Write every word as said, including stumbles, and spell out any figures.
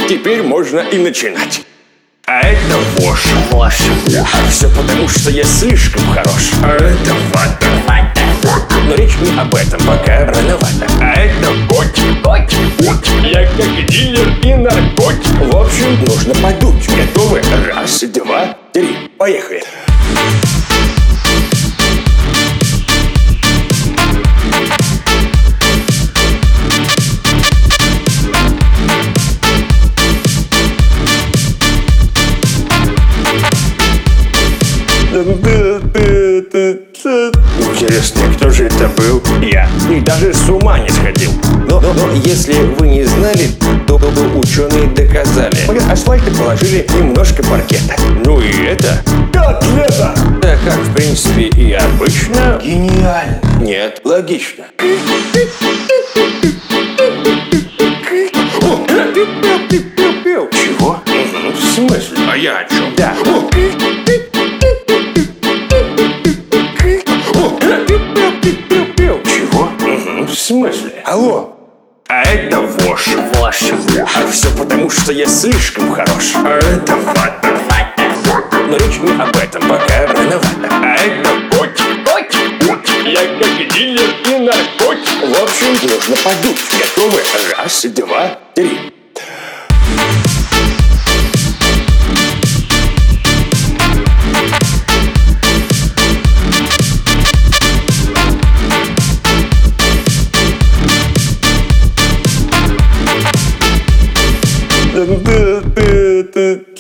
Теперь можно и начинать. А это вошь. Вошь. А все потому, что я слишком хорош. А это вата. Вата. Но речь не об этом, пока рановато. А это котик. Котик. Котик. Я как дилер и наркотик. В общем, нужно подуть. Готовы? Раз, два, три. Поехали. Интересно, кто же это был? Я. И даже с ума не сходил. Но, но, но если вы не знали, то, то ученые доказали. Под асфальт положили немножко паркета. Ну и это... Котлета! Да как, в принципе, и обычно. Гениально. Нет, логично. Чего? В смысле? А я о чем? Да. Чего? В смысле? Алло. А это вошь. Вошь. А все потому, что я слишком хорош. А это вата. Вата. Но речь не об этом, пока рановато. А это котик. Котик. Котик. Я как дилер и наркотик. В общем, нужно подуть. Готовы? Раз, два, три. Да, да, да, да.